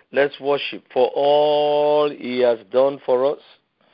Let's worship for all he has done for us,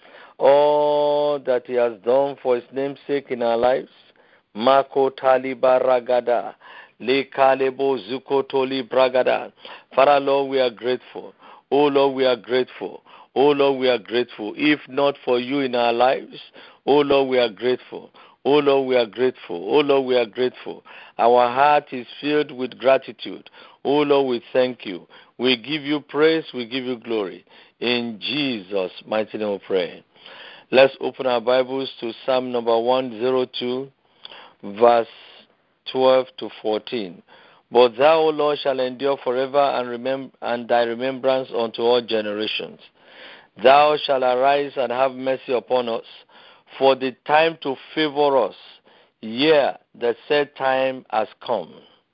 all that he has done for his name's sake in our lives. Mako tali baragada, le kalebo zuko toli bragada. Father Lord, we are grateful. Oh Lord, we are grateful. Oh Lord, we are grateful. If not for you in our lives, oh Lord, we are grateful. Oh Lord, we are grateful. Oh Lord, we are grateful. Our heart is filled with gratitude. Oh Lord, we thank you. We give you praise. We give you glory. In Jesus' mighty name we pray. Let's open our Bibles to Psalm number 102, verse 12 to 14. But thou, O Lord, shall endure forever, and thy remembrance unto all generations. Thou shalt arise and have mercy upon us, for the time to favor us. Yea, the said time has come.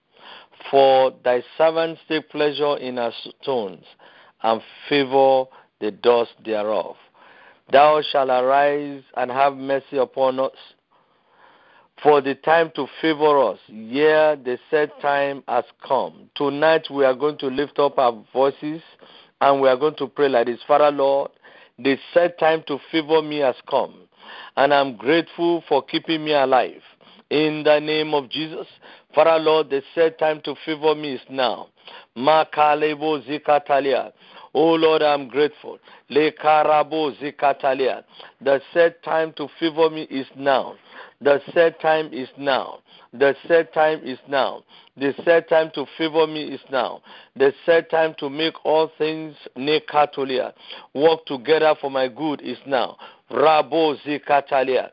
For thy servants take pleasure in our stones, and favor the dust thereof. Thou shalt arise and have mercy upon us, for the time to favor us. Yea, the said time has come. Tonight we are going to lift up our voices, and we are going to pray like this. Father Lord, the said time to favor me has come, and I'm grateful for keeping me alive. In the name of Jesus, Father Lord, the said time to favor me is now. Makalebo zikatalia. Oh Lord, I'm grateful. Le karabo zikatalia. The said time to favor me is now. The said time is now. The said time is now. The said time to favor me is now. The said time to make all things nekatolia work together for my good is now. Rabo zikatalia.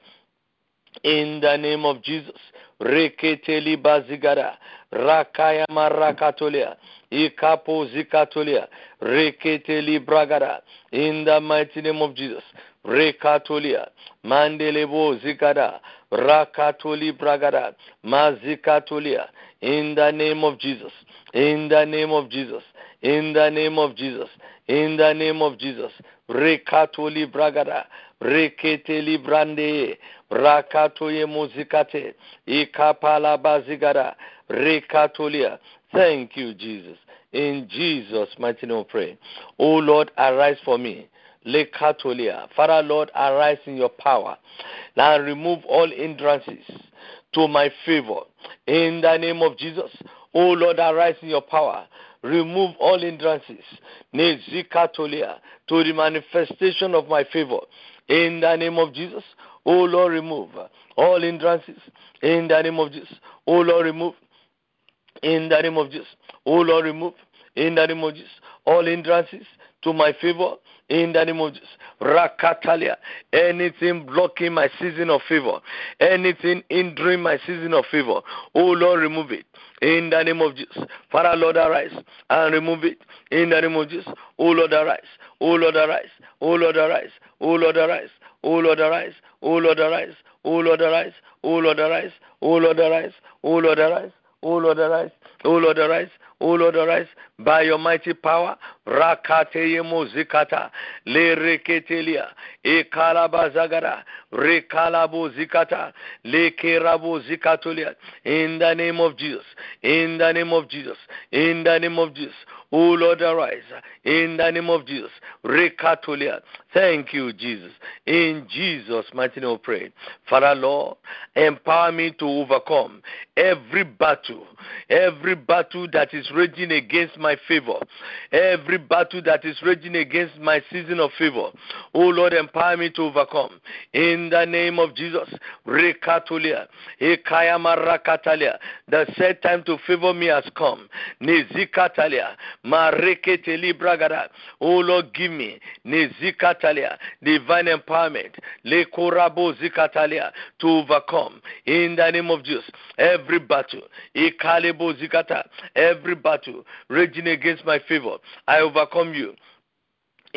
In the name of Jesus, Reketeli Bazigara, Rakaya Marakatolia, Ikapo Zikatolia, Reketeli Bragada, in the mighty name of Jesus, Rekatolia, Mandelebo Zikada, Rakatoli Bragada, Mazikatolia, in the name of Jesus, in the name of Jesus, in the name of Jesus, in the name of Jesus, Rekatoli Bragada, Reketeli Brande, Rakatoye Muzikate, Ikapala Bazigara, Rekatolia. Thank you, Jesus. In Jesus' mighty name we pray. O Lord, arise for me. Lekatolia. Father, Lord, arise in your power. Now remove all hindrances to my favor. In the name of Jesus, O Lord, arise in your power. Remove all hindrances, Nezikatolia, to the manifestation of my favor. In the name of Jesus, O Lord, remove all hindrances. In the name of Jesus, O Lord, remove. In the name of Jesus, O Lord, remove. In the name of Jesus, all hindrances to my favor. In the name of Jesus, Rakatalia, anything blocking my season of favor, anything hindering my season of favor, oh Lord, remove it. In the name of Jesus, Father, Lord, arise and remove it. In the name of Jesus, oh Lord, arise, oh Lord, arise, oh Lord, arise, oh Lord, arise, oh Lord, arise, oh Lord, arise, oh Lord, arise, oh Lord, arise, oh Lord, arise, oh Lord, arise. O Lord, arise. O Lord, arise. O Lord, arise. By your mighty power, Rakateye Mozikata, Le Reketelia, E Kalabazagara, Rekalabo Zikata, Le Kerabo Zikatolia. In the name of Jesus. In the name of Jesus. In the name of Jesus. O Lord, arise. In the name of Jesus. Rekatolia. Thank you, Jesus. In Jesus' mighty name we pray. Father, Lord, empower me to overcome every battle that is raging against my favor, every battle that is raging against my season of favor. Oh Lord, empower me to overcome. In the name of Jesus, Rekatolia, Ekayama Rakatalia, the set time to favor me has come. Nezikatalia, Mareketeli Bragada. Oh Lord, give me Nezikatalia, divine empowerment, Lekorabo Zikatalia, to overcome. In the name of Jesus, every battle, Ekalebo Zikata, every battle raging against my favor, I overcome you.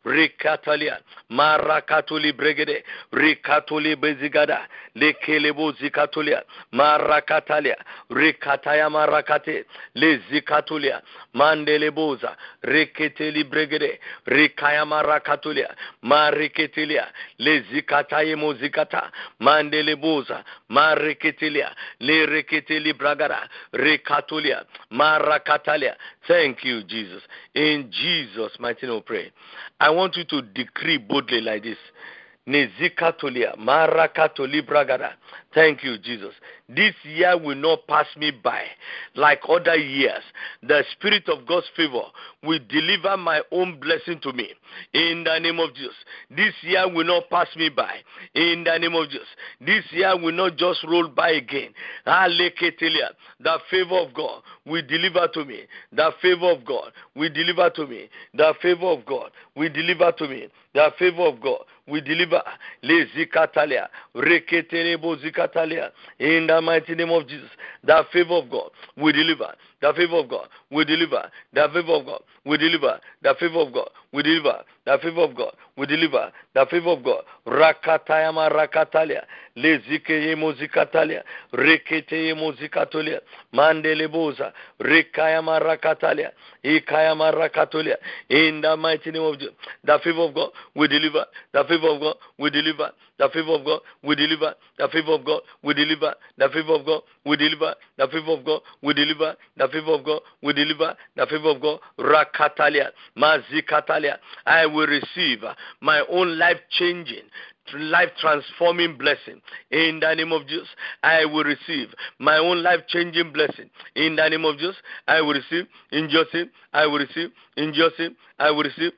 Rikatalia, Marakatuli Bregede, Rikatuli Bezigada, Lekelebo Zikatulia, Marakatalia, Rikataya Marakate, Le Zikatulia, Mandeleboza, Riketeli Bregede, Rikaya Marakatulia, Mariketelia, Le Zikataye Mozikata, Mandeleboza, Mariketelia, Le Riketeli Bragada, Rikatulia, Marakatalia. Thank you, Jesus. In Jesus' mighty name we pray. I want you to decree boldly like this. Nezikatolia, Marakatoli Bragada. Thank you, Jesus. This year will not pass me by like other years. The Spirit of God's favor will deliver my own blessing to me. In the name of Jesus. This year will not pass me by. In the name of Jesus. This year will not just roll by again. The favor of God will deliver to me. The favor of God will deliver to me. The favor of God will deliver to me. The favor of God will deliver. Le zikatalia, reketelebo zikatalia. In the mighty name of Jesus, the favor of God will deliver. The favor of God will deliver. The favor of God will deliver. The favor of God will deliver. The favor of God will deliver. The favor of God. Rakatayama rakatalia. Le zikeyemo zikatalia. Reketeyemo zikatolia. Mandeleboza. Rekayama rakatalia. Ikayama rakatolia. In the mighty name of Jesus, the favor of God will deliver. The favor of God will deliver. The favor of God will deliver. The favor of God will deliver. The favor of God will deliver. The favor of God will deliver. The favor of God will deliver. The favor of God. Rakatalia. Mazikatalia. I will receive my own life-changing, life-transforming blessing. In the name of Jesus, I will receive my own life-changing blessing. In the name of Jesus, I will receive. In Joseph, I will receive. In Joseph, I will receive.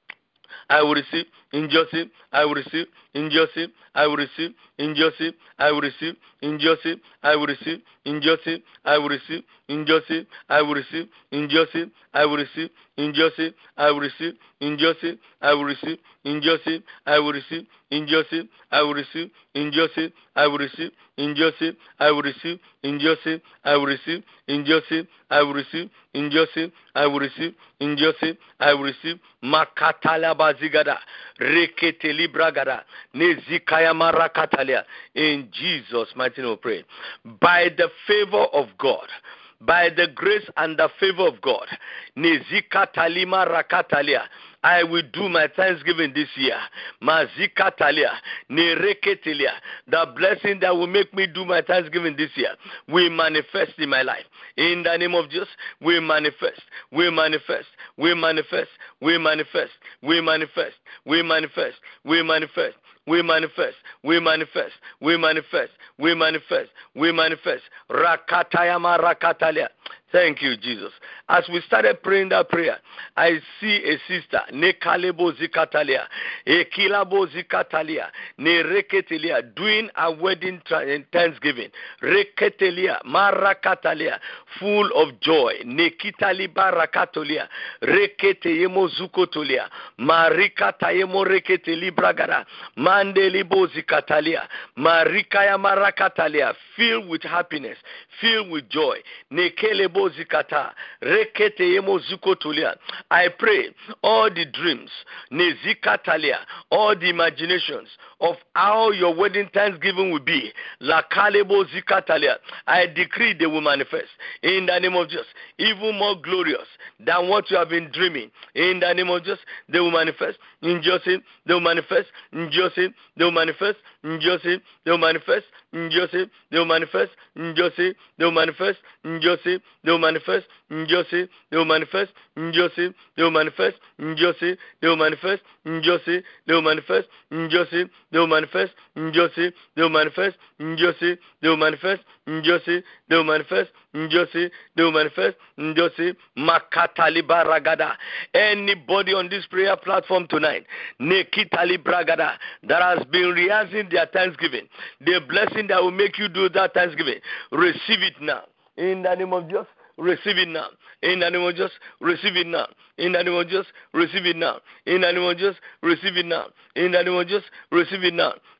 I will receive. In Joseph, I will receive. In Joseph, I will receive. In Joseph, I will receive. In Joseph, I will receive. In Joseph, I will receive. In Joseph, I will receive. In Joseph, I will receive. In Joseph, I will receive. In Joseph, I will receive. In Joseph, I will receive. In Joseph, I will receive. In Joseph, I will receive. In Joseph, I will receive. In Joseph, I will receive. In Joseph, I will receive. In Joseph, I will receive. In Joseph, I will receive. Makatala bazigada, reketeli bragada, nezikaya marakatalia. In Jesus' mighty name we pray. By the favor of God, by the grace and the favor of God, nezika talima rakatalia, I will do my thanksgiving this year. Mazika talia, nereketelia, the blessing that will make me do my thanksgiving this year will manifest in my life. In the name of Jesus, we manifest, we manifest, we manifest, we manifest, we manifest, we manifest, we manifest. We manifest, we manifest, we manifest, we manifest, we manifest. Rakatayama rakatalia. Thank you, Jesus. As we started praying that prayer, I see a sister, Nekalebo Zikatalia, Ekilabo Zikatalia, Nereketelia, doing a wedding thanksgiving. Reketelia, Marakatalia, full of joy. Nekitali Barakatolia, Reketeyemo Zukotolia, Marikatayemo Reketeli Bragara, Mandelibo Zikatalia, Marikaya Marakatalia, filled with happiness, filled with joy. Nekelebo Zikata, Reketeyemo Zukotolia. I pray all the dreams, Nezikatalia, all the imaginations of how your wedding thanksgiving will be, Lakalebo Zikatalia, I decree they will manifest in the name of Jesus, even more glorious than what you have been dreaming. In the name of Jesus, they will manifest. In Joseph, they will manifest. In Joseph, they will manifest. In Joseph, they will manifest. In Joseph, they will manifest. In Joseph, they will manifest. In Joseph, they will manifest. In Joseph, they will manifest. In Joseph, they will manifest. In Joseph, they will manifest. In Joseph, they will manifest. In Joseph, they will manifest. In Joseph, they will manifest. In Joseph, they will manifest. In Joseph, they will manifest. In Joseph, they will manifest. In Joseph, Makatali Baragada. Anybody on this prayer platform tonight, Nekitali Bragada, that has been rehearsing their thanksgiving, the blessing that will make you do that thanksgiving, receive it now. In the name of Jesus, receive it now. In the name of Jesus, receive it now. In the name of Jesus, receive it now. In the name of Jesus, receive it now. In the name of Jesus, receive it now.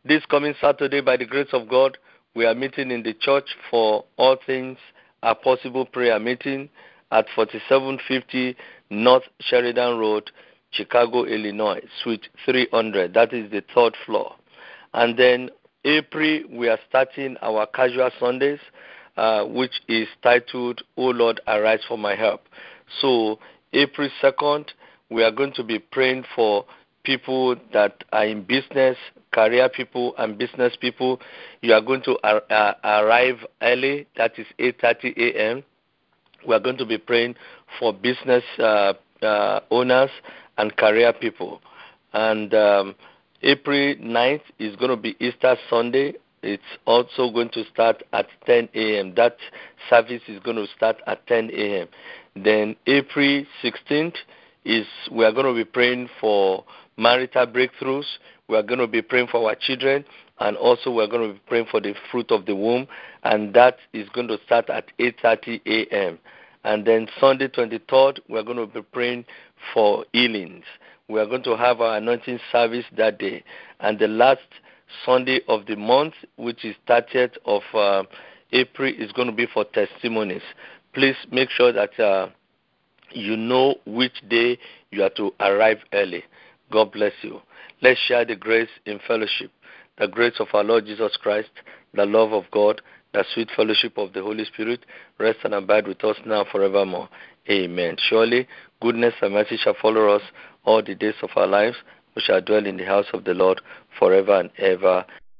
This coming Saturday, by the grace of God, we are meeting in the church for All Things Are Possible prayer meeting at 4750 North Sheridan Road, Chicago, Illinois, Suite 300. That is the third floor. And then April, we are starting our casual Sundays, which is titled, "O Lord, Arise for My Help." So April 2nd, we are going to be praying for people that are in business, career people and business people. You are going to arrive early, that is 8:30 a.m. We are going to be praying for business owners and career people. And April 9th is going to be Easter Sunday. It's also going to start at 10 a.m. That service is going to start at 10 a.m. Then April 16th is we are going to be praying for marital breakthroughs. We are going to be praying for our children, and also we are going to be praying for the fruit of the womb, and that is going to start at 8:30 a.m. And then Sunday 23rd, we are going to be praying for healings. We are going to have our anointing service that day. And the last Sunday of the month, which is 30th of April, is going to be for testimonies. Please make sure that you know which day you are to arrive early. God bless you. Let's share the grace in fellowship. The grace of our Lord Jesus Christ, the love of God, the sweet fellowship of the Holy Spirit rest and abide with us now forevermore. Amen. Surely goodness and mercy shall follow us all the days of our lives. We shall dwell in the house of the Lord forever and ever.